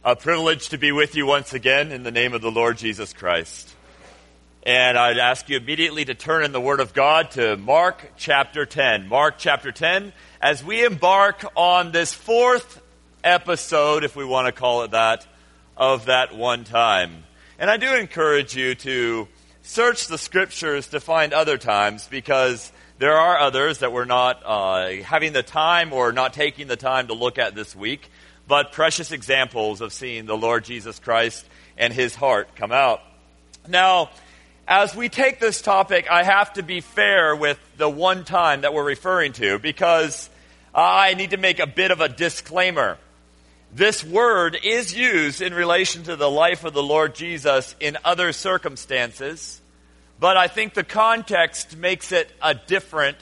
A privilege to be with you once again in the name of the Lord Jesus Christ. And I'd ask you immediately to turn in the Word of God to Mark chapter 10. Mark chapter 10, as we embark on this fourth episode, if we want to call it that, of that one time. And I do encourage you to search the Scriptures to find other times, because there are others that we're not having the time or not taking the time to look at this week, but precious examples of seeing the Lord Jesus Christ and His heart come out. Now, as we take this topic, I have to be fair with the one time that we're referring to, because I need to make a bit of a disclaimer. This word is used in relation to the life of the Lord Jesus in other circumstances, but I think the context makes it a different,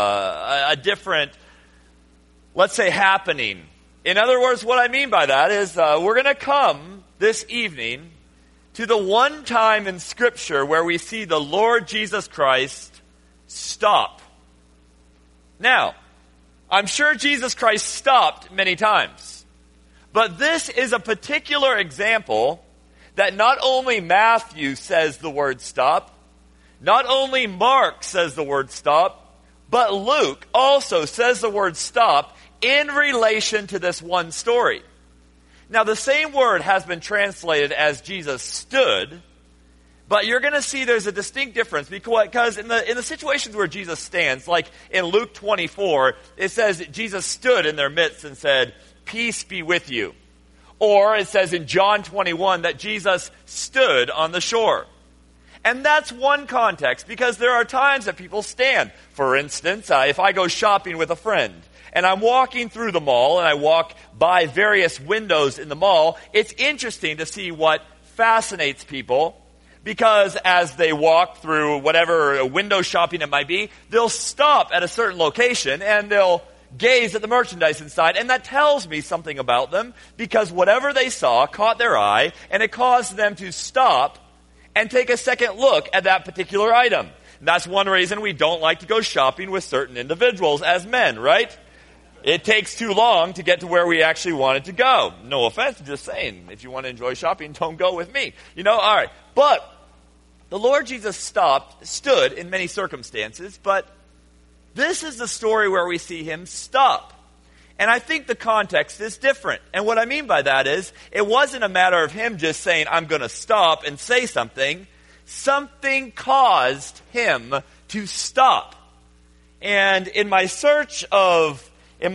let's say, happening. In other words, what I mean by that is we're going to come this evening to the one time in Scripture where we see the Lord Jesus Christ stop. Now, I'm sure Jesus Christ stopped many times, but this is a particular example that not only Matthew says the word stop, not only Mark says the word stop, but Luke also says the word stop in relation to this one story. Now, the same word has been translated as Jesus stood, but you're going to see there's a distinct difference, because in the situations where Jesus stands, like in Luke 24, it says that Jesus stood in their midst and said, "Peace be with you." Or it says in John 21 that Jesus stood on the shore. And that's one context, because there are times that people stand. For instance, if I go shopping with a friend, and I'm walking through the mall, and I walk by various windows in the mall, it's interesting to see what fascinates people, because as they walk through whatever window shopping it might be, they'll stop at a certain location, and they'll gaze at the merchandise inside, and that tells me something about them, because whatever they saw caught their eye, and it caused them to stop and take a second look at that particular item. That's one reason we don't like to go shopping with certain individuals as men, right? It takes too long to get to where we actually wanted to go. No offense, I'm just saying, if you want to enjoy shopping, don't go with me. All right. But the Lord Jesus stood in many circumstances, but this is the story where we see Him stop. And I think the context is different. And what I mean by that is, it wasn't a matter of Him just saying, "I'm going to stop and say something." Something caused Him to stop. And in my search of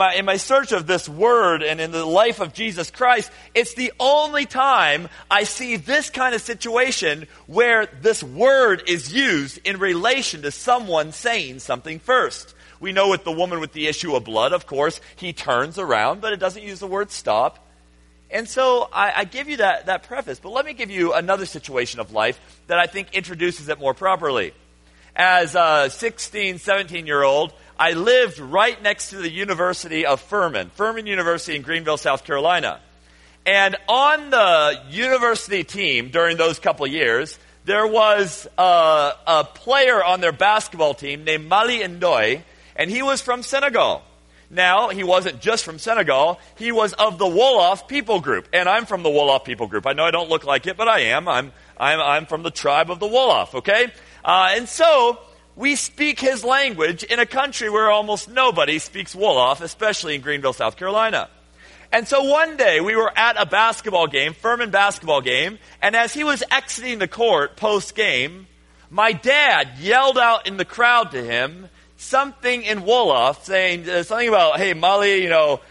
this word and in the life of Jesus Christ, it's the only time I see this kind of situation where this word is used in relation to someone saying something first. We know with the woman with the issue of blood, of course, He turns around, but it doesn't use the word stop. And so I give you that preface, but let me give you another situation of life that I think introduces it more properly. As a 16, 17-year-old, I lived right next to the University of Furman University in Greenville, South Carolina. And on the university team during those couple of years, there was a player on their basketball team named Mali Ndoye, and he was from Senegal. Now, he wasn't just from Senegal, he was of the Wolof people group. And I'm from the Wolof people group. I know I don't look like it, but I am. I'm from the tribe of the Wolof, okay? And so we speak his language in a country where almost nobody speaks Wolof, especially in Greenville, South Carolina. And so one day we were at a basketball game, Furman basketball game, and as he was exiting the court post-game, my dad yelled out in the crowd to him something in Wolof, saying something about, "Hey, Mali,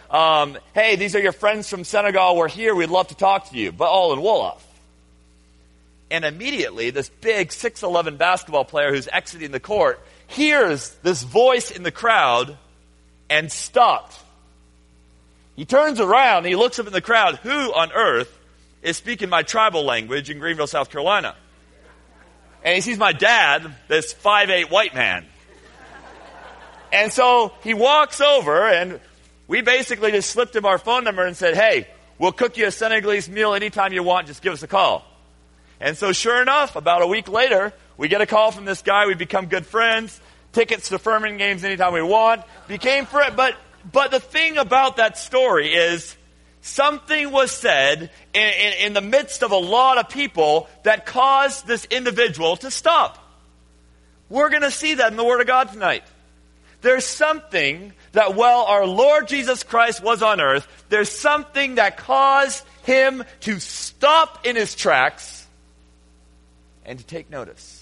hey, these are your friends from Senegal. We're here. We'd love to talk to you," but all in Wolof. And immediately, this big 6'11" basketball player who's exiting the court hears this voice in the crowd and stopped. He turns around, he looks up in the crowd, who on earth is speaking my tribal language in Greenville, South Carolina? And he sees my dad, this 5'8" white man. And so he walks over, and we basically just slipped him our phone number and said, "Hey, we'll cook you a Senegalese meal anytime you want, just give us a call." And so sure enough, about a week later, we get a call from this guy. We become good friends. Tickets to Furman games anytime we want. Became friends. But the thing about that story is Something was said in the midst of a lot of people that caused this individual to stop. We're going to see that in the Word of God tonight. There's something that while our Lord Jesus Christ was on earth, there's something that caused him to stop in his tracks and to take notice.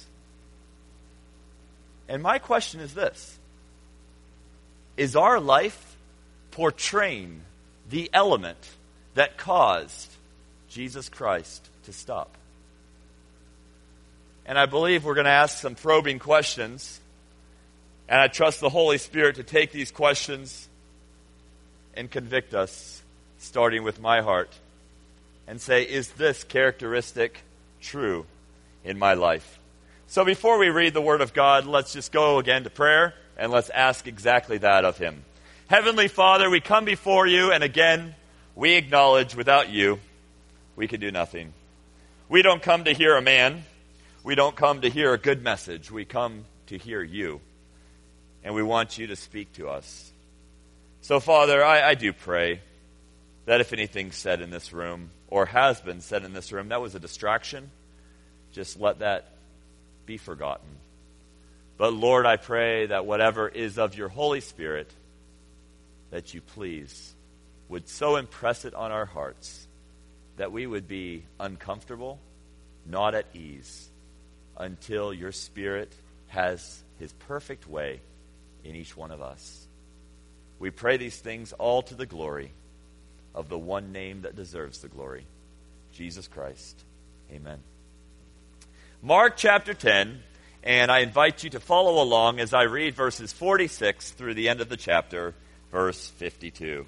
And my question is this: is our life portraying the element that caused Jesus Christ to stop? And I believe we're going to ask some probing questions. And I trust the Holy Spirit to take these questions and convict us, starting with my heart, and say, is this characteristic true in my life? So before we read the Word of God, let's just go again to prayer, and let's ask exactly that of Him. Heavenly Father, we come before you, and again, we acknowledge without you, we can do nothing. We don't come to hear a man. We don't come to hear a good message. We come to hear you. And we want you to speak to us. So, Father, I do pray that if anything's said in this room, or has been said in this room, that was a distraction, just let that be forgotten. But, Lord, I pray that whatever is of your Holy Spirit, that you please would so impress it on our hearts that we would be uncomfortable, not at ease, until your Spirit has his perfect way in each one of us. We pray these things all to the glory of the one name that deserves the glory, Jesus Christ. Amen. Mark chapter 10, and I invite you to follow along as I read verses 46 through the end of the chapter, verse 52.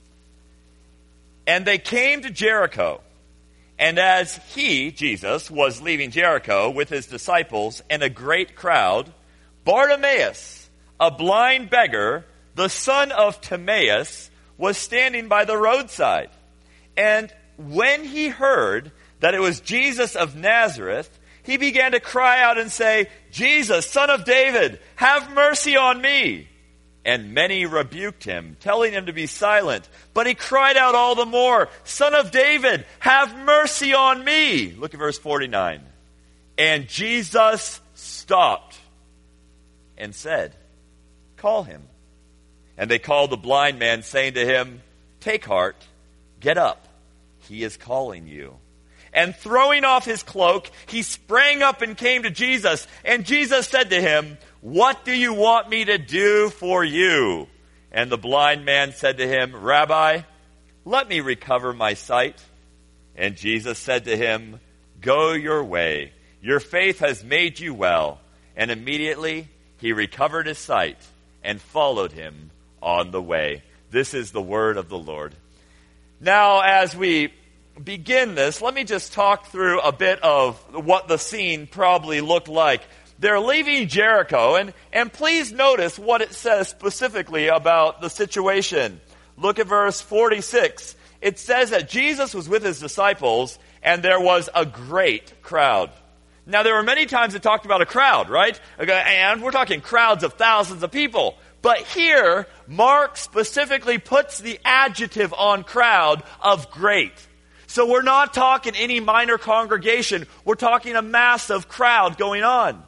And they came to Jericho, and as he, Jesus, was leaving Jericho with his disciples and a great crowd, Bartimaeus, a blind beggar, the son of Timaeus, was standing by the roadside. And when he heard that it was Jesus of Nazareth, he began to cry out and say, Jesus, Son of David, have mercy on me. And many rebuked him, telling him to be silent. But he cried out all the more, Son of David, have mercy on me. Look at verse 49. And Jesus stopped and said, call him. And they called the blind man, saying to him, take heart, get up, he is calling you. And throwing off his cloak, he sprang up and came to Jesus. And Jesus said to him, what do you want me to do for you? And the blind man said to him, Rabbi, let me recover my sight. And Jesus said to him, go your way, your faith has made you well. And immediately he recovered his sight and followed him on the way. This is the word of the Lord. Now, as we begin this, let me just talk through a bit of what the scene probably looked like. They're leaving Jericho, and please notice what it says specifically about the situation. Look at verse 46. It says that Jesus was with his disciples, and there was a great crowd. Now, there were many times it talked about a crowd, right? And we're talking crowds of thousands of people. But here, Mark specifically puts the adjective on crowd of great. So we're not talking any minor congregation. We're talking a massive crowd going on.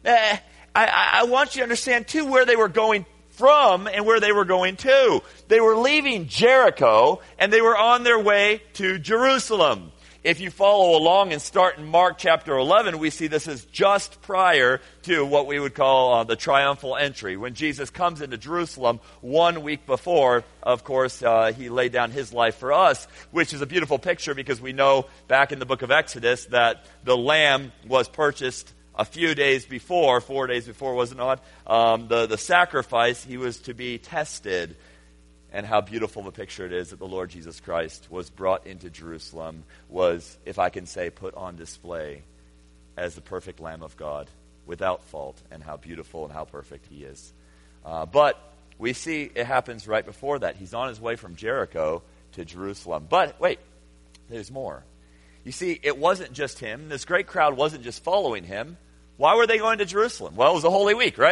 I want you to understand, too, where they were going from and where they were going to. They were leaving Jericho, and they were on their way to Jerusalem. If you follow along and start in Mark chapter 11, we see this is just prior to what we would call the triumphal entry. When Jesus comes into Jerusalem 1 week before, of course, he laid down his life for us, which is a beautiful picture because we know back in the book of Exodus that the lamb was purchased a few days before, 4 days before, was it not? The sacrifice, he was to be tested. And how beautiful of a picture it is that the Lord Jesus Christ was brought into Jerusalem, was, if I can say, put on display as the perfect Lamb of God, without fault, and how beautiful and how perfect he is. But we see it happens right before that. He's on his way from Jericho to Jerusalem. But wait, there's more. You see, it wasn't just him. This great crowd wasn't just following him. Why were they going to Jerusalem? Well, it was a Holy Week, right?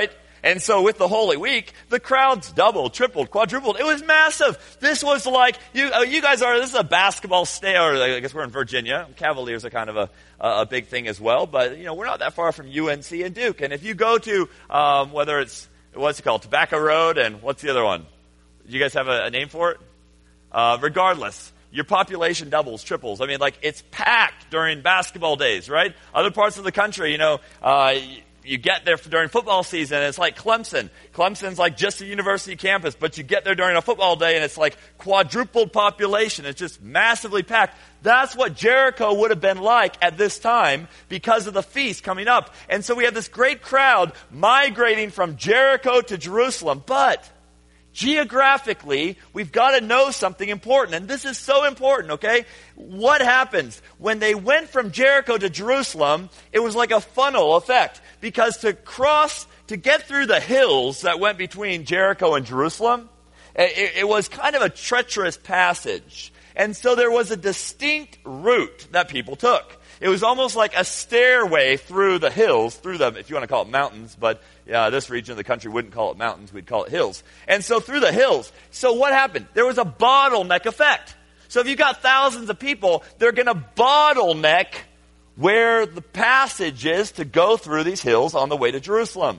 And so with the Holy Week, the crowds doubled, tripled, quadrupled. It was massive. This was like, you guys are, this is a basketball state, or I guess we're in Virginia. Cavaliers are kind of a big thing as well. But, we're not that far from UNC and Duke. And if you go to, whether it's, what's it called, Tobacco Road, and what's the other one? Do you guys have a name for it? Regardless, your population doubles, triples. I mean, like, it's packed during basketball days, right? Other parts of the country, you get there during football season, and it's like Clemson. Clemson's like just a university campus, but you get there during a football day, and it's like quadrupled population. It's just massively packed. That's what Jericho would have been like at this time because of the feast coming up. And so we have this great crowd migrating from Jericho to Jerusalem. But geographically, we've got to know something important. And this is so important, okay? What happens? When they went from Jericho to Jerusalem, it was like a funnel effect. Because to get through the hills that went between Jericho and Jerusalem, it was kind of a treacherous passage. And so there was a distinct route that people took. It was almost like a stairway through the hills, if you want to call it mountains, but this region of the country wouldn't call it mountains, we'd call it hills. And so through the hills, so what happened? There was a bottleneck effect. So if you've got thousands of people, they're going to bottleneck where the passage is to go through these hills on the way to Jerusalem.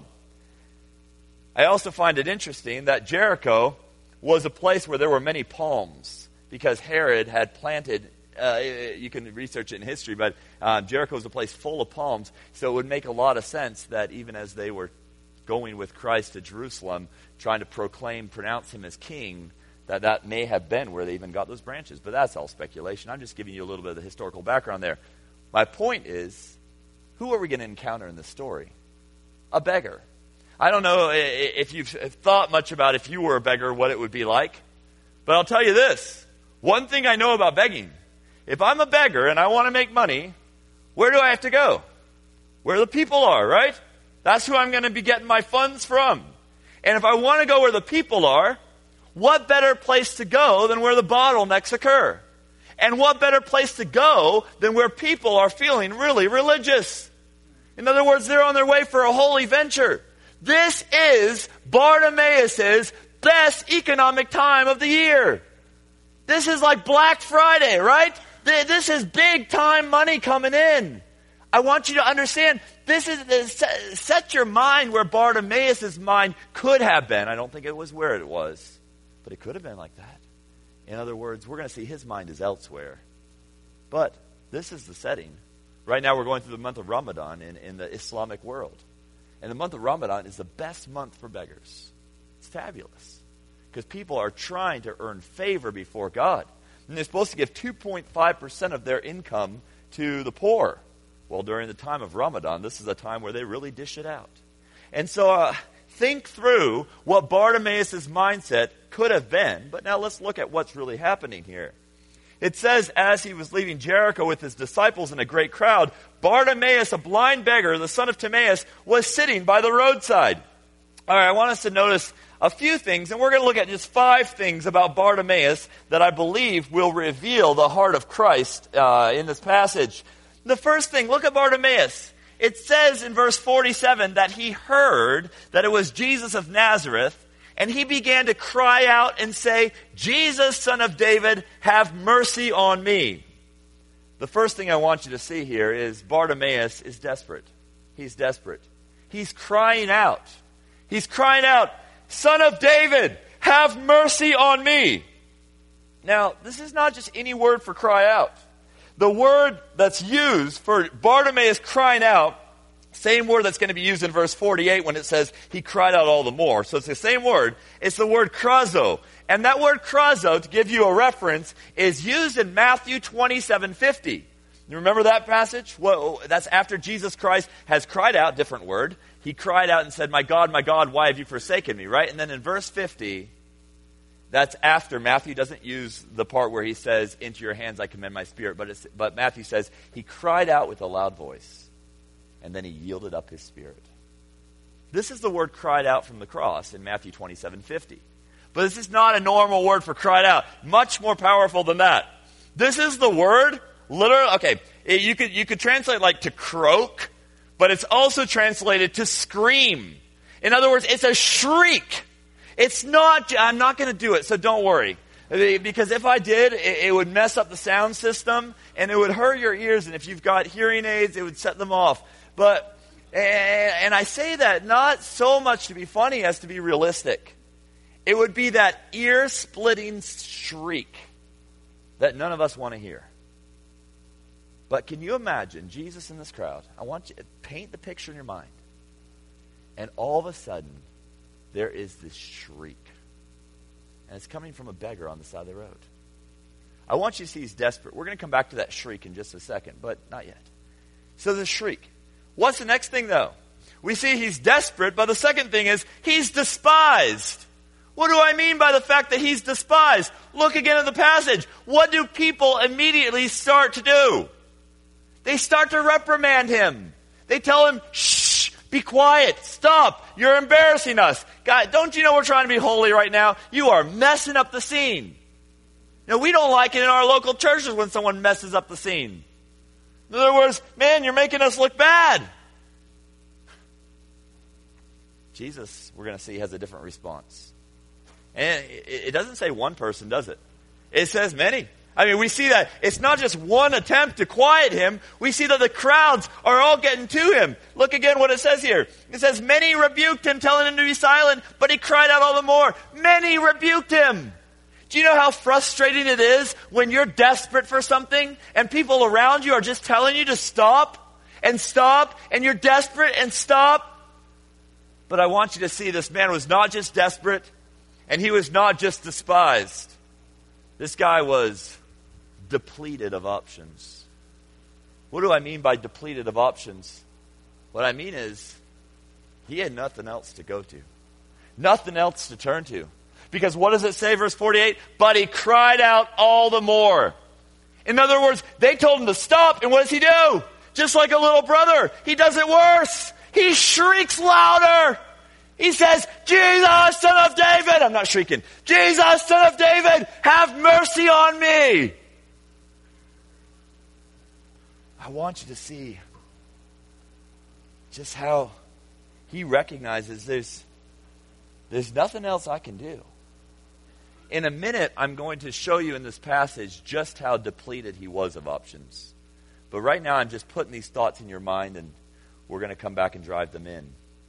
I also find it interesting that Jericho was a place where there were many palms, because Herod had planted, you can research it in history, but Jericho was a place full of palms, so it would make a lot of sense that even as they were going with Christ to Jerusalem, trying to pronounce him as king, that may have been where they even got those branches. But that's all speculation. I'm just giving you a little bit of the historical background there. My point is, who are we going to encounter in this story? A beggar. I don't know if you've thought much about if you were a beggar, what it would be like. But I'll tell you this. One thing I know about begging. If I'm a beggar and I want to make money, where do I have to go? Where the people are, right? That's who I'm going to be getting my funds from. And if I want to go where the people are, what better place to go than where the bottlenecks occur? And what better place to go than where people are feeling really religious? In other words, they're on their way for a holy venture. This is Bartimaeus' best economic time of the year. This is like Black Friday, right? This is big time money coming in. I want you to understand, this is set your mind where Bartimaeus' mind could have been. I don't think it was where it was, but it could have been like that. In other words, we're going to see his mind is elsewhere. But this is the setting. Right now we're going through the month of Ramadan in the Islamic world. And the month of Ramadan is the best month for beggars. It's fabulous. Because people are trying to earn favor before God. And they're supposed to give 2.5% of their income to the poor. Well, during the time of Ramadan, this is a time where they really dish it out. And so think through what Bartimaeus' mindset could have been. But now let's look at what's really happening here. It says, as he was leaving Jericho with his disciples and a great crowd, Bartimaeus, a blind beggar, the son of Timaeus, was sitting by the roadside. All right, I want us to notice a few things, and we're going to look at just 5 things about Bartimaeus that I believe will reveal the heart of Christ in this passage. The first thing, look at Bartimaeus. It says in verse 47 that he heard that it was Jesus of Nazareth, and he began to cry out and say, Jesus, son of David, have mercy on me. The first thing I want you to see here is Bartimaeus is desperate. He's desperate. He's crying out. He's crying out, Son of David, have mercy on me. Now, this is not just any word for cry out. The word that's used for Bartimaeus crying out, same word that's going to be used in verse 48 when it says he cried out all the more. So it's the same word. It's the word krazo. And that word krazo, to give you a reference, is used in Matthew 27:50. You remember that passage? Well, that's after Jesus Christ has cried out, different word. He cried out and said, my God, why have you forsaken me? Right? And then in verse 50, that's after. Matthew doesn't use the part where he says, into your hands I commend my spirit. But Matthew says, he cried out with a loud voice. And then he yielded up his spirit. This is the word cried out from the cross in Matthew 27:50. But this is not a normal word for cried out. Much more powerful than that. This is the word, literally, okay, you could translate like to croak, but it's also translated to scream. In other words, it's a shriek. It's not, I'm not going to do it, so don't worry. Because if I did, it would mess up the sound system, and it would hurt your ears, and if you've got hearing aids, it would set them off. But, and I say that not so much to be funny as to be realistic. It would be that ear-splitting shriek that none of us want to hear. But can you imagine Jesus in this crowd? I want you to paint the picture in your mind. And all of a sudden, there is this shriek. And it's coming from a beggar on the side of the road. I want you to see he's desperate. We're going to come back to that shriek in just a second, but not yet. So the shriek. What's the next thing, though? We see he's desperate, but the second thing is he's despised. What do I mean by the fact that he's despised? Look again at the passage. What do people immediately start to do? They start to reprimand him. They tell him, shh, be quiet, stop, you're embarrassing us. God, don't you know we're trying to be holy right now? You are messing up the scene. Now, we don't like it in our local churches when someone messes up the scene. In other words, man, you're making us look bad. Jesus, we're going to see, has a different response. And it doesn't say one person, does it? It says many. I mean, we see that it's not just one attempt to quiet him. We see that the crowds are all getting to him. Look again what it says here. It says, many rebuked him, telling him to be silent, but he cried out all the more. Many rebuked him. Do you know how frustrating it is when you're desperate for something and people around you are just telling you to stop, and you're desperate and stop? But I want you to see this man was not just desperate, and he was not just despised. This guy was depleted of options. What do I mean by depleted of options? What I mean is he had nothing else to go to. Nothing else to turn to. Because what does it say, verse 48? But he cried out all the more. In other words, they told him to stop, and what does he do? Just like a little brother, he does it worse. He shrieks louder. He says, Jesus, son of David. I'm not shrieking. Jesus, son of David, have mercy on me. I want you to see just how he recognizes there's nothing else I can do. In a minute, I'm going to show you in this passage just how depleted he was of options. But right now, I'm just putting these thoughts in your mind, and we're going to come back and drive them in.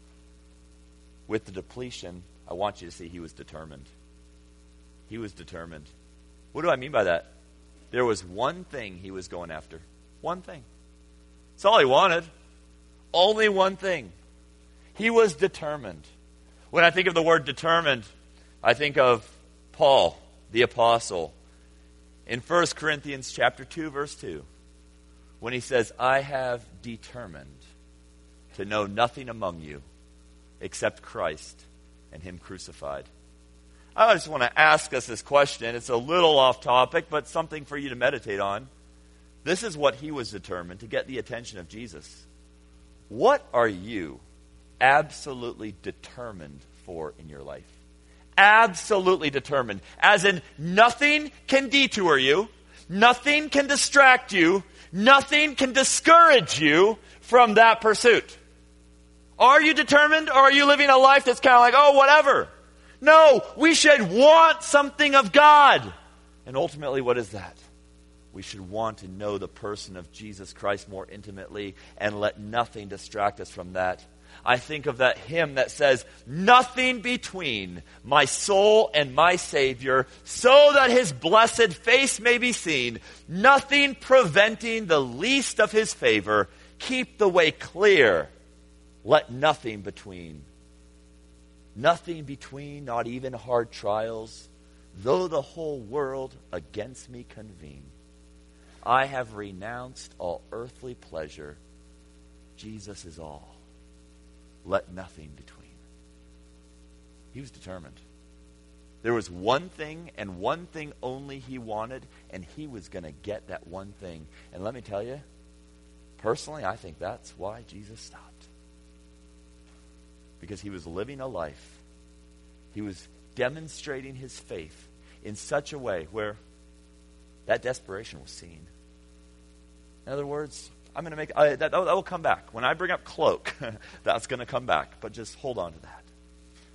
With the depletion, I want you to see he was determined. He was determined. What do I mean by that? There was one thing he was going after. One thing. That's all he wanted. Only one thing. He was determined. When I think of the word determined, I think of Paul, the apostle, in 1 Corinthians chapter 2, verse 2, when he says, I have determined to know nothing among you except Christ and him crucified. I just want to ask us this question. It's a little off topic, but something for you to meditate on. This is what he was determined to get the attention of Jesus. What are you absolutely determined for in your life? Absolutely determined. As in, nothing can detour you, nothing can distract you, nothing can discourage you from that pursuit. Are you determined, or are you living a life that's kind of like, oh, whatever? No, we should want something of God. And ultimately, what is that? We should want to know the person of Jesus Christ more intimately and let nothing distract us from that. I think of that hymn that says, nothing between my soul and my Savior, so that his blessed face may be seen, nothing preventing the least of his favor. Keep the way clear. Let nothing between. Nothing between, not even hard trials, though the whole world against me convene. I have renounced all earthly pleasure. Jesus is all. Let nothing between. He was determined. There was one thing and one thing only he wanted, and he was going to get that one thing. And let me tell you, personally, I think that's why Jesus stopped. Because he was living a life. He was demonstrating his faith in such a way where that desperation was seen. In other words, that will come back. When I bring up cloak, that's going to come back. But just hold on to that.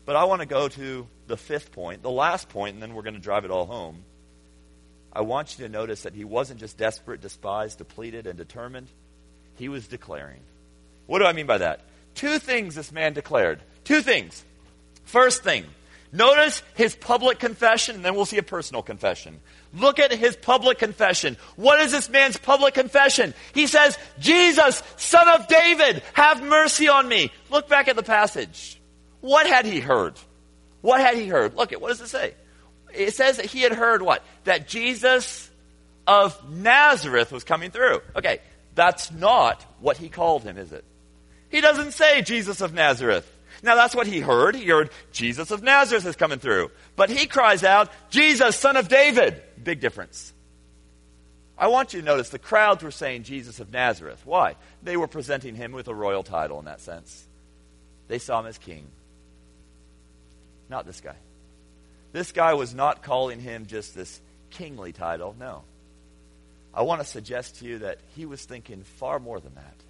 But I want to go to the fifth point, the last point, and then we're going to drive it all home. I want you to notice that he wasn't just desperate, despised, depleted, and determined. He was declaring. What do I mean by that? Two things this man declared. Two things. First thing, notice his public confession, and then we'll see a personal confession. Look at his public confession. What is this man's public confession? He says, Jesus, Son of David, have mercy on me. Look back at the passage. What had he heard? What had he heard? Look at, what does it say? It says that he had heard what? That Jesus of Nazareth was coming through. Okay, that's not what he called him, is it? He doesn't say Jesus of Nazareth. Now that's what he heard. He heard Jesus of Nazareth is coming through. But he cries out, Jesus, Son of David. Big difference. I want you to notice the crowds were saying Jesus of Nazareth. Why? They were presenting him with a royal title in that sense. They saw him as king. Not this guy. This guy was not calling him just this kingly title. No. I want to suggest to you that he was thinking far more than that.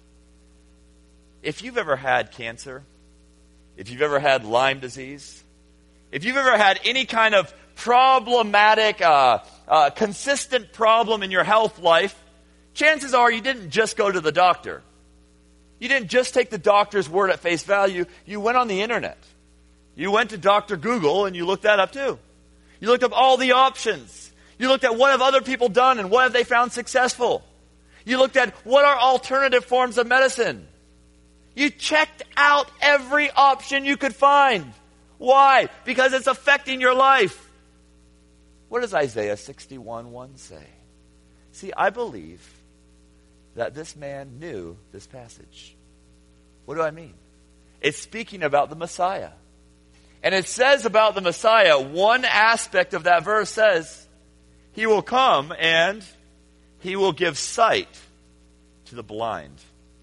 If you've ever had cancer, if you've ever had Lyme disease, if you've ever had any kind of problematic, consistent problem in your health life, chances are you didn't just go to the doctor. You didn't just take the doctor's word at face value. You went on the internet. You went to Dr. Google and you looked that up too. You looked up all the options. You looked at what have other people done and what have they found successful. You looked at what are alternative forms of medicine. You checked out every option you could find. Why? Because it's affecting your life. What does Isaiah 61:1 say? See, I believe that this man knew this passage. What do I mean? It's speaking about the Messiah. And it says about the Messiah, one aspect of that verse says, he will come and he will give sight to the blind.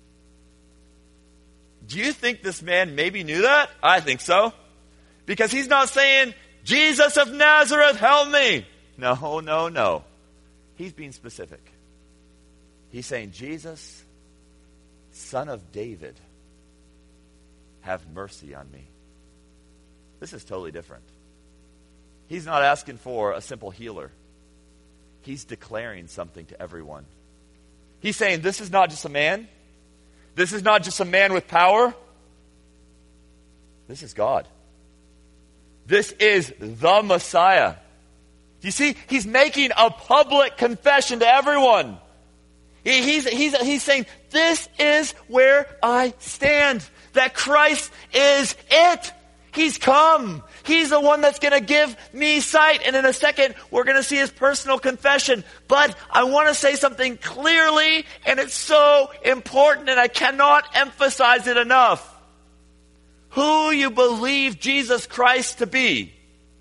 Do you think this man maybe knew that? I think so. Because he's not saying, Jesus of Nazareth, help me. No, no, no. He's being specific. He's saying, Jesus, Son of David, have mercy on me. This is totally different. He's not asking for a simple healer. He's declaring something to everyone. He's saying, this is not just a man. This is not just a man with power. This is God. This is the Messiah. You see, he's making a public confession to everyone. He's saying, this is where I stand. That Christ is it. He's come. He's the one that's going to give me sight. And in a second, we're going to see his personal confession. But I want to say something clearly, and it's so important, and I cannot emphasize it enough. Who you believe Jesus Christ to be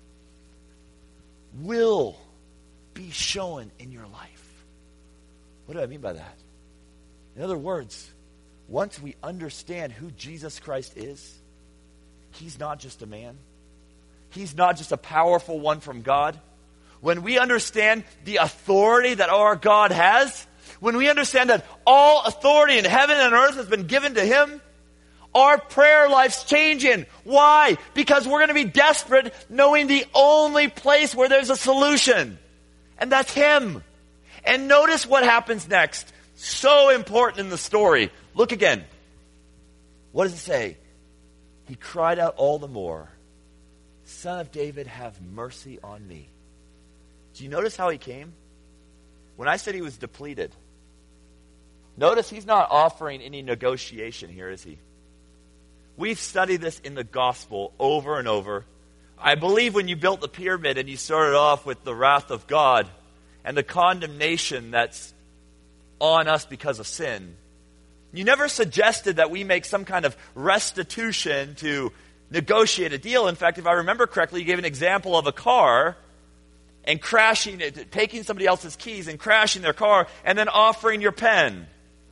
will be shown in your life. What do I mean by that? In other words, once we understand who Jesus Christ is, he's not just a man. He's not just a powerful one from God. When we understand the authority that our God has, when we understand that all authority in heaven and earth has been given to him, our prayer life's changing. Why? Because we're going to be desperate knowing the only place where there's a solution. And that's him. And notice what happens next. So important in the story. Look again. What does it say? He cried out all the more, Son of David, have mercy on me. Do you notice how he came? When I said he was depleted, notice he's not offering any negotiation here, is he? We've studied this in the gospel over and over. I believe when you built the pyramid and you started off with the wrath of God and the condemnation that's on us because of sin, you never suggested that we make some kind of restitution to negotiate a deal. In fact, if I remember correctly, you gave an example of a car and crashing it, taking somebody else's keys and crashing their car and then offering your pen.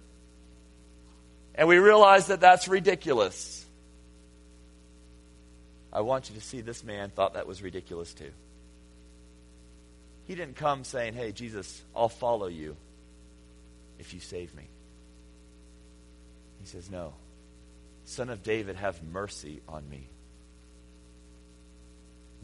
And we realized that that's ridiculous. I want you to see this man thought that was ridiculous too. He didn't come saying, hey, Jesus, I'll follow you if you save me. He says, no. Son of David, have mercy on me.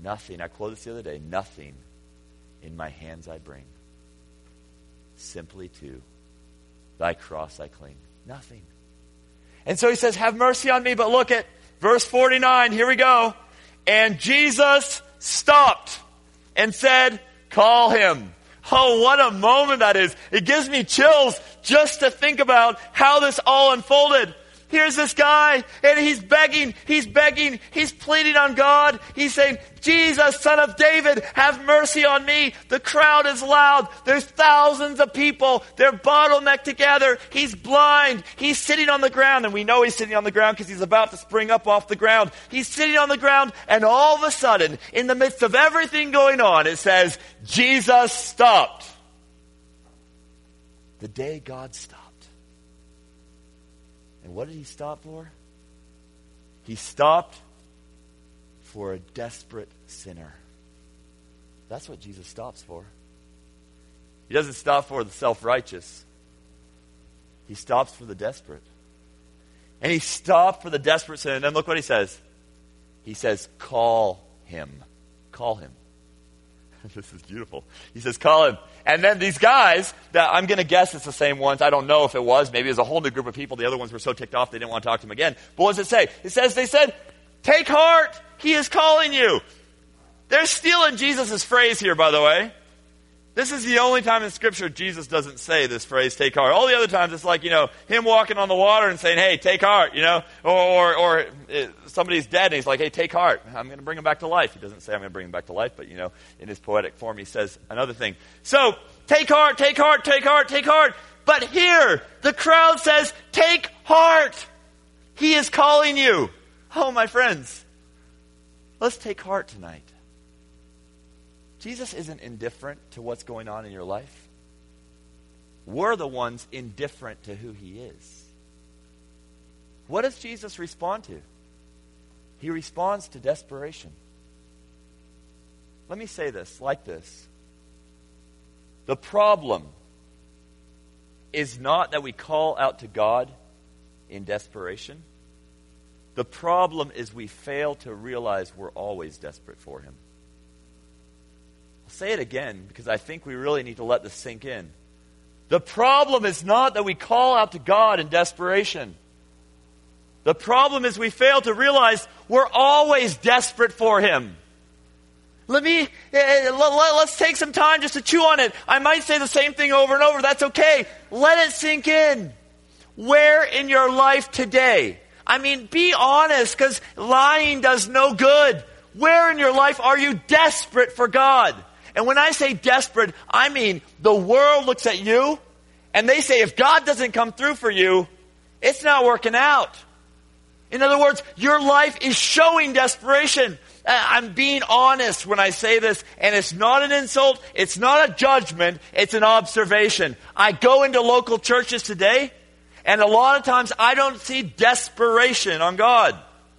Nothing, I quoted this the other day, nothing in my hands I bring. Simply to thy cross I cling. Nothing. And so he says, have mercy on me. But look at verse 49. Here we go. And Jesus stopped and said, call him. Oh, what a moment that is. It gives me chills just to think about how this all unfolded. Here's this guy, and he's begging, he's pleading on God. He's saying, Jesus, Son of David, have mercy on me. The crowd is loud. There's thousands of people. They're bottlenecked together. He's blind. He's sitting on the ground, and we know he's sitting on the ground because he's about to spring up off the ground. He's sitting on the ground, and all of a sudden, in the midst of everything going on, it says, Jesus stopped. The day God stopped. And what did he stop for? He stopped for a desperate sinner. That's what Jesus stops for. He doesn't stop for the self-righteous. He stops for the desperate. And he stopped for the desperate sinner. And then look what he says. He says, call him. Call him. This is beautiful. He says, call him. And then these guys, that I'm going to guess it's the same ones. I don't know if it was. Maybe it was a whole new group of people. The other ones were so ticked off they didn't want to talk to him again. But what does it say? It says, they said, take heart. He is calling you. They're stealing Jesus' phrase here, by the way. This is the only time in Scripture Jesus doesn't say this phrase, take heart. All the other times it's like, him walking on the water and saying, hey, take heart, or somebody's dead and he's like, hey, take heart. I'm going to bring him back to life. He doesn't say I'm going to bring him back to life, but, in his poetic form he says another thing. So, take heart, take heart, take heart, take heart. But here, the crowd says, take heart. He is calling you. Oh, my friends, let's take heart tonight. Jesus isn't indifferent to what's going on in your life. We're the ones indifferent to who he is. What does Jesus respond to? He responds to desperation. Let me say this like this. The problem is not that we call out to God in desperation. The problem is we fail to realize we're always desperate for him. I'll say it again because I think we really need to let this sink in. The problem is not that we call out to God in desperation. The problem is we fail to realize we're always desperate for him. Let's take some time just to chew on it. I might say the same thing over and over. That's okay. Let it sink in. Where in your life today? Be honest, because lying does no good. Where in your life are you desperate for God? And when I say desperate, I mean the world looks at you and they say if God doesn't come through for you, it's not working out. In other words, your life is showing desperation. I'm being honest when I say this, and it's not an insult, it's not a judgment, it's an observation. I go into local churches today, and a lot of times I don't see desperation on God.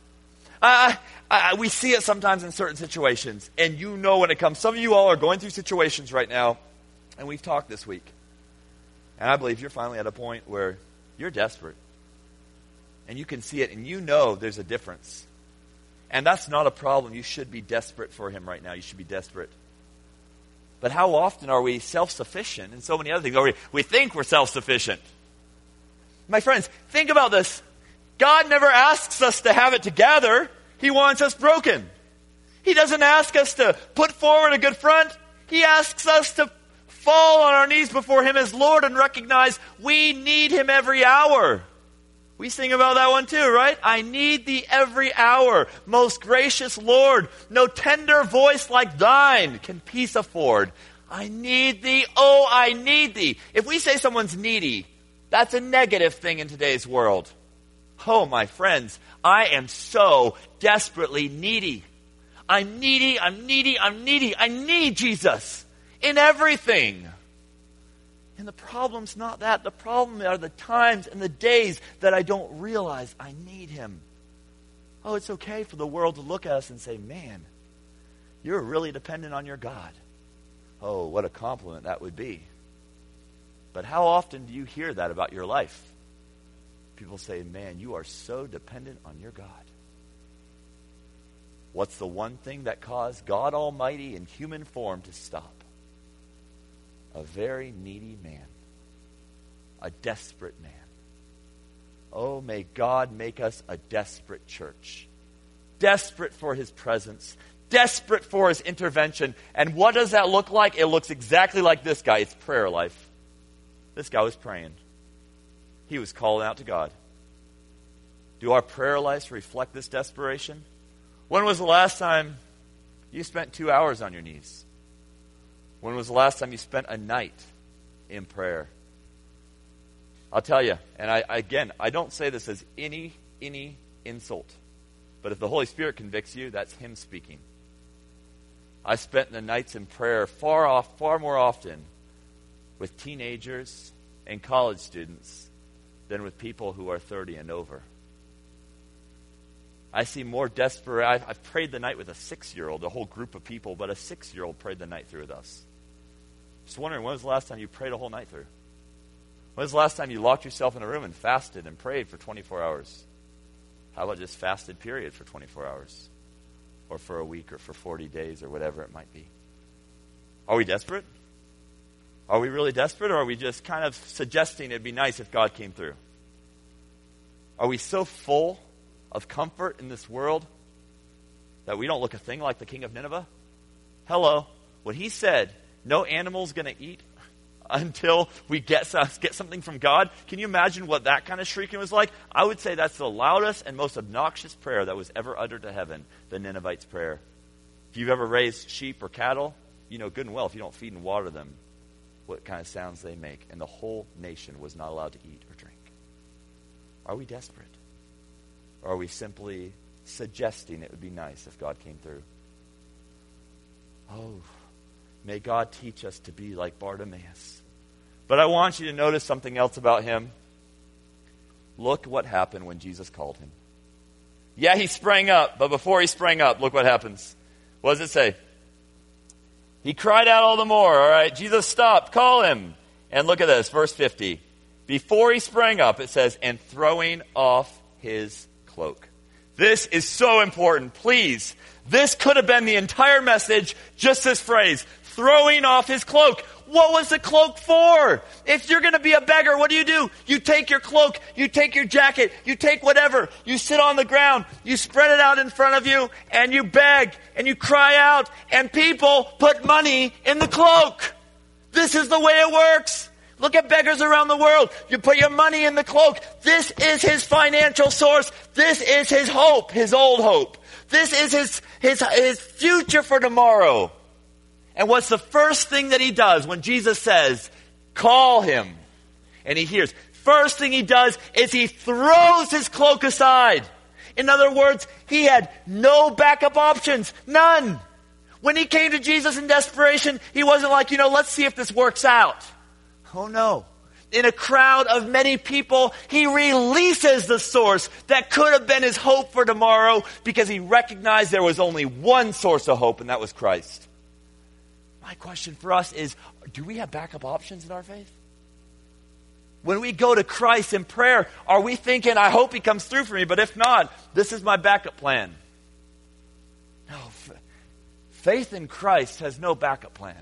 We see it sometimes in certain situations, and when it comes. Some of you all are going through situations right now, and we've talked this week. And I believe you're finally at a point where you're desperate. And you can see it, and there's a difference. And that's not a problem. You should be desperate for him right now. You should be desperate. But how often are we self-sufficient in so many other things? Or we think we're self-sufficient. My friends, think about this. God never asks us to have it together. He wants us broken. He doesn't ask us to put forward a good front. He asks us to fall on our knees before him as Lord and recognize we need him every hour. We sing about that one too, right? I need thee every hour, most gracious Lord. No tender voice like thine can peace afford. I need thee, oh, I need thee. If we say someone's needy, that's a negative thing in today's world. Oh, my friends, I am so desperately needy. I'm needy. I need Jesus in everything. And the problem's not that. The problem are the times and the days that I don't realize I need him. Oh, it's okay for the world to look at us and say, man, you're really dependent on your God. Oh, what a compliment that would be. But how often do you hear that about your life? People say, man, you are so dependent on your God. What's the one thing that caused God Almighty in human form to stop? A very needy man. A desperate man. Oh, may God make us a desperate church. Desperate for his presence. Desperate for his intervention. And what does that look like? It looks exactly like this guy. It's prayer life. This guy was praying. He was calling out to God. Do our prayer lives reflect this desperation? When was the last time you spent 2 hours on your knees? When was the last time you spent a night in prayer? I'll tell you, and I don't say this as any insult, but if the Holy Spirit convicts you, that's him speaking. I spent the nights in prayer far more often with teenagers and college students than with people who are 30 and over. I see more desperate. I've prayed the night with a 6-year-old, a whole group of people, but a 6-year-old prayed the night through with us. Just wondering, when was the last time you prayed a whole night through? When was the last time you locked yourself in a room and fasted and prayed for 24 hours? How about just fasted period for 24 hours? Or for a week or for 40 days or whatever it might be? Are we desperate? Are we really desperate, or are we just kind of suggesting it'd be nice if God came through? Are we so full of comfort in this world that we don't look a thing like the king of Nineveh? Hello. When he said, no animal's going to eat until we get something from God, can you imagine what that kind of shrieking was like? I would say that's the loudest and most obnoxious prayer that was ever uttered to heaven, the Ninevites' prayer. If you've ever raised sheep or cattle, you know good and well if you don't feed and water them, what kind of sounds they make. And the whole nation was not allowed to eat or drink. Are we desperate? Or are we simply suggesting it would be nice if God came through? Oh, may God teach us to be like Bartimaeus. But I want you to notice something else about him. Look what happened when Jesus called him. Yeah, he sprang up, but before he sprang up, look what happens. What does it say? He cried out all the more. All right, Jesus stopped, call him. And look at this, verse 50. Before he sprang up, it says, and throwing off his cloak. This is so important. Please, this could have been the entire message, just this phrase, throwing off his cloak. What was the cloak for? If you're going to be a beggar, what do? You take your cloak, you take your jacket, you take whatever, you sit on the ground, you spread it out in front of you, and you beg, and you cry out, and people put money in the cloak. This is the way it works. Look at beggars around the world. You put your money in the cloak. This is his financial source. This is his hope, his old hope. This is his future for tomorrow. And what's the first thing that he does when Jesus says, call him? And he hears. First thing he does is he throws his cloak aside. In other words, he had no backup options. None. When he came to Jesus in desperation, he wasn't like, let's see if this works out. Oh no. In a crowd of many people, he releases the source that could have been his hope for tomorrow because he recognized there was only one source of hope, and that was Christ. My question for us is, do we have backup options in our faith? When we go to Christ in prayer, are we thinking, I hope he comes through for me, but if not, this is my backup plan? No. Faith in Christ has no backup plan.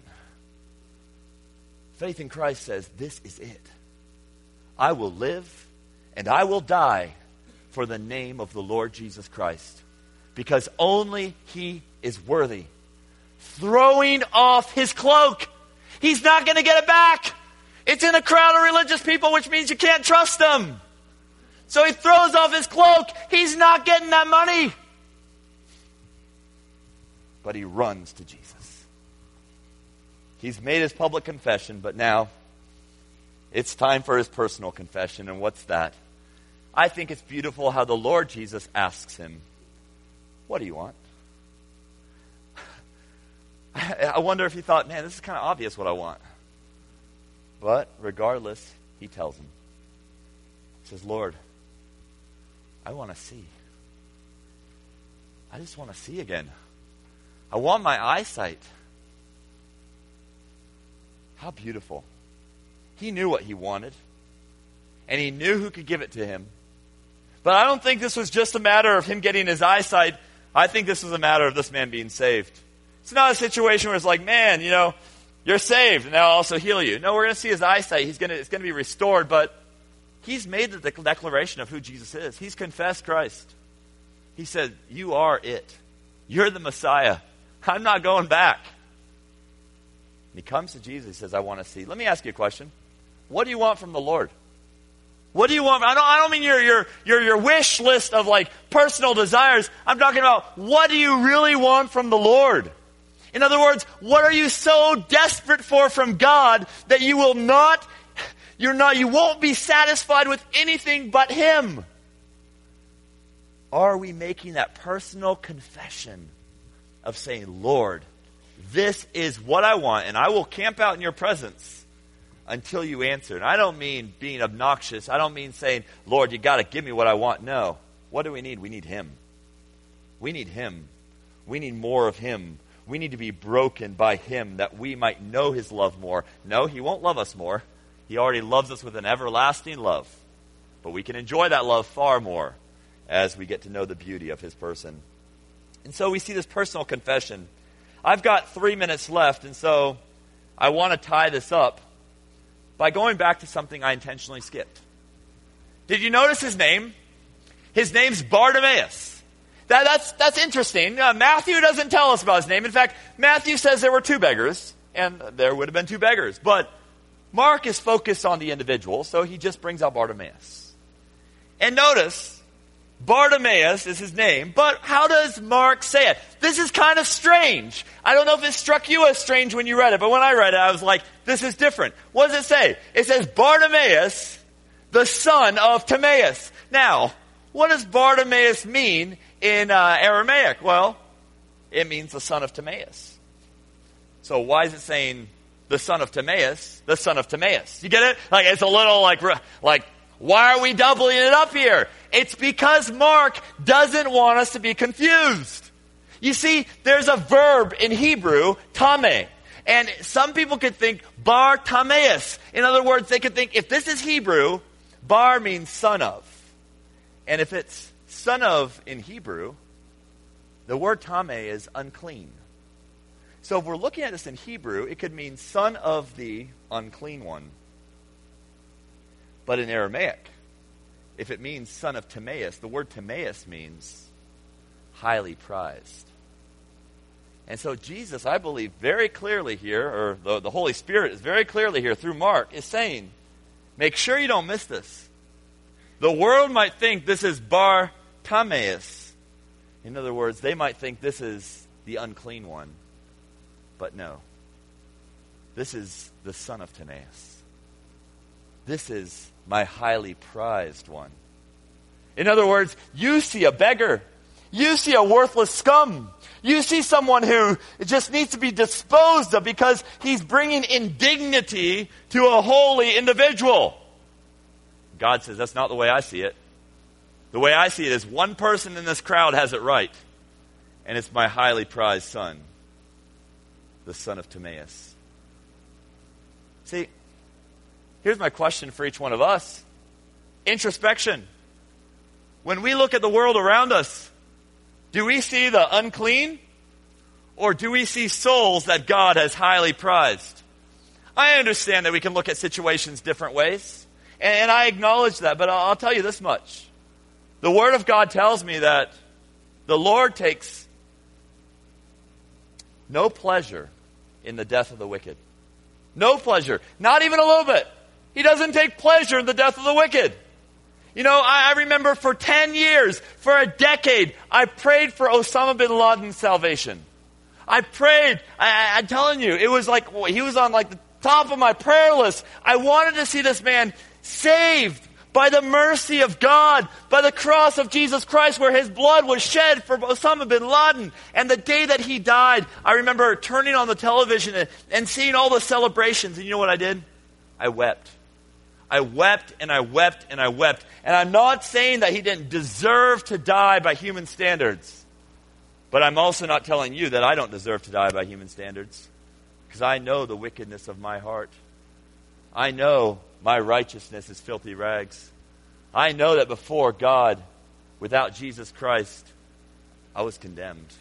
Faith in Christ says, this is it. I will live and I will die for the name of the Lord Jesus Christ, because only he is worthy. Throwing off his cloak. He's not going to get it back. It's in a crowd of religious people, which means you can't trust them. So he throws off his cloak. He's not getting that money. But he runs to Jesus. He's made his public confession, but now it's time for his personal confession. And what's that? I think it's beautiful how the Lord Jesus asks him, what do you want? I wonder if he thought, man, this is kind of obvious what I want. But regardless, he tells him. He says, Lord, I want to see. I just want to see again. I want my eyesight. How beautiful. He knew what he wanted. And he knew who could give it to him. But I don't think this was just a matter of him getting his eyesight. I think this was a matter of this man being saved. It's not a situation where it's like, man, you're saved, and I'll also heal you. No, we're going to see his eyesight. It's going to be restored, but he's made the declaration of who Jesus is. He's confessed Christ. He said, you are it. You're the Messiah. I'm not going back. And he comes to Jesus. He says, I want to see. Let me ask you a question. What do you want from the Lord? What do you want? I don't mean your wish list of like personal desires. I'm talking about what do you really want from the Lord? In other words, what are you so desperate for from God that you won't be satisfied with anything but Him? Are we making that personal confession of saying, Lord, this is what I want, and I will camp out in your presence until you answer? And I don't mean being obnoxious. I don't mean saying, Lord, you got to give me what I want. No. What do we need? We need Him. We need Him. We need more of Him. We need to be broken by Him that we might know His love more. No, He won't love us more. He already loves us with an everlasting love. But we can enjoy that love far more as we get to know the beauty of His person. And so we see this personal confession. I've got 3 minutes left, and so I want to tie this up by going back to something I intentionally skipped. Did you notice his name? His name's Bartimaeus. That's interesting. Matthew doesn't tell us about his name. In fact, Matthew says there were 2 beggars, and there would have been 2 beggars. But Mark is focused on the individual, so he just brings out Bartimaeus. And notice, Bartimaeus is his name, but how does Mark say it? This is kind of strange. I don't know if it struck you as strange when you read it, but when I read it, I was like, this is different. What does it say? It says, Bartimaeus, the son of Timaeus. Now, what does Bartimaeus mean in Aramaic? Well, it means the son of Timaeus. So why is it saying the son of Timaeus, the son of Timaeus? You get it? Like, it's a little like, why are we doubling it up here? It's because Mark doesn't want us to be confused. You see, there's a verb in Hebrew, tame. And some people could think bar tameus. In other words, they could think if this is Hebrew, bar means son of. And if it's son of in Hebrew, the word tame is unclean. So if we're looking at this in Hebrew, it could mean son of the unclean one. But in Aramaic, if it means son of Timaeus, the word Timaeus means highly prized. And so Jesus, I believe, very clearly here, or the Holy Spirit is very clearly here through Mark, is saying, make sure you don't miss this. The world might think this is Bar Timaeus. In other words, they might think this is the unclean one. But no. This is the son of Timaeus. This is my highly prized one. In other words, you see a beggar. You see a worthless scum. You see someone who just needs to be disposed of because he's bringing indignity to a holy individual. God says, that's not the way I see it. The way I see it is one person in this crowd has it right. And it's my highly prized son, the son of Timaeus. See, here's my question for each one of us. Introspection. When we look at the world around us, do we see the unclean? Or do we see souls that God has highly prized? I understand that we can look at situations different ways. And I acknowledge that, but I'll tell you this much. The Word of God tells me that the Lord takes no pleasure in the death of the wicked. No pleasure. Not even a little bit. He doesn't take pleasure in the death of the wicked. You know, I remember for 10 years, for a decade, I prayed for Osama bin Laden's salvation. I prayed. I'm telling you, it was like, he was on like the top of my prayer list. I wanted to see this man saved by the mercy of God, by the cross of Jesus Christ, where His blood was shed for Osama bin Laden. And the day that he died, I remember turning on the television and seeing all the celebrations. And you know what I did? I wept. I wept and I wept and I wept. And I'm not saying that he didn't deserve to die by human standards. But I'm also not telling you that I don't deserve to die by human standards. Because I know the wickedness of my heart. I know my righteousness is filthy rags. I know that before God, without Jesus Christ, I was condemned.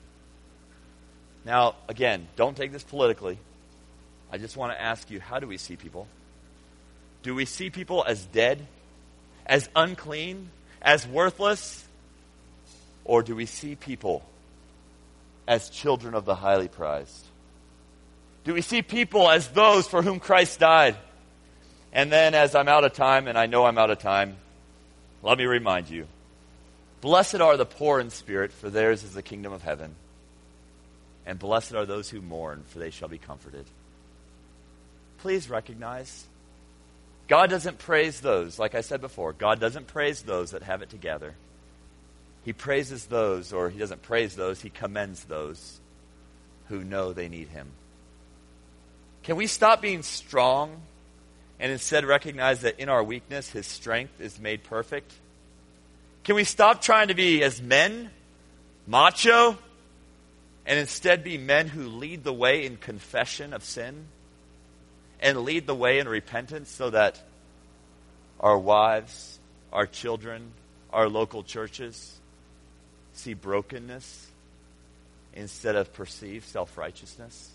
Now, again, don't take this politically. I just want to ask you, how do we see people? Do we see people as dead, as unclean, as worthless? Or do we see people as children of the highly prized? Do we see people as those for whom Christ died? And then, as I'm out of time, and I know I'm out of time, let me remind you, blessed are the poor in spirit, for theirs is the kingdom of heaven. And blessed are those who mourn, for they shall be comforted. Please recognize, God doesn't praise those, like I said before, God doesn't praise those that have it together. He praises those, or he doesn't praise those, he commends those who know they need him. Can we stop being strong and instead recognize that in our weakness, his strength is made perfect? Can we stop trying to be, as men, macho, and instead be men who lead the way in confession of sin and lead the way in repentance so that our wives, our children, our local churches see brokenness instead of perceived self-righteousness?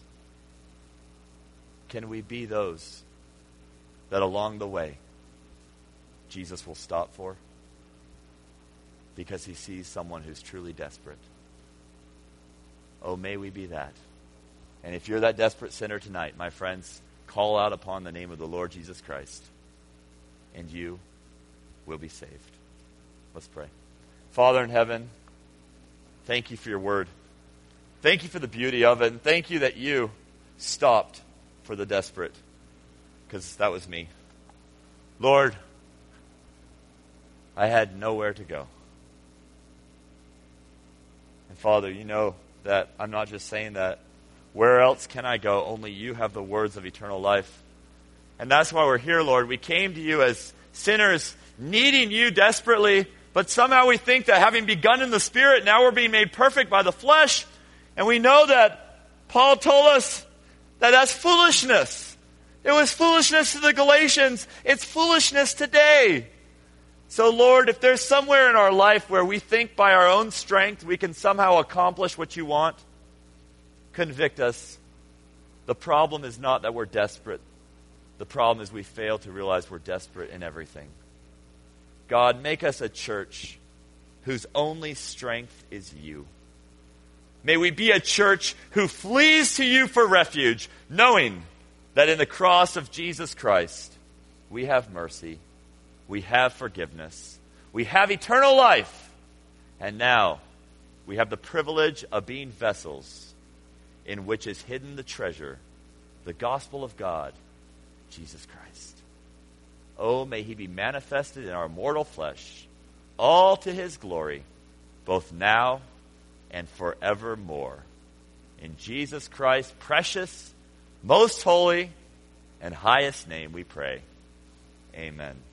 Can we be those that along the way Jesus will stop for because he sees someone who's truly desperate? Oh, may we be that. And if you're that desperate sinner tonight, my friends, call out upon the name of the Lord Jesus Christ, and you will be saved. Let's pray. Father in heaven, thank you for your word. Thank you for the beauty of it, and thank you that you stopped for the desperate, because that was me. Lord, I had nowhere to go. And Father, you know that I'm not just saying that. Where else can I go? Only you have the words of eternal life. And that's why we're here, Lord. We came to you as sinners, needing you desperately, but somehow we think that having begun in the Spirit, now we're being made perfect by the flesh. And we know that Paul told us that that's foolishness. It was foolishness to the Galatians. It's foolishness today. So, Lord, if there's somewhere in our life where we think by our own strength we can somehow accomplish what you want, convict us. The problem is not that we're desperate. The problem is we fail to realize we're desperate in everything. God, make us a church whose only strength is you. May we be a church who flees to you for refuge, knowing that in the cross of Jesus Christ, we have mercy, we have forgiveness, we have eternal life, and now we have the privilege of being vessels in which is hidden the treasure, the gospel of God, Jesus Christ. Oh, may he be manifested in our mortal flesh, all to his glory, both now and forevermore. In Jesus Christ's precious, most holy, and highest name we pray. Amen.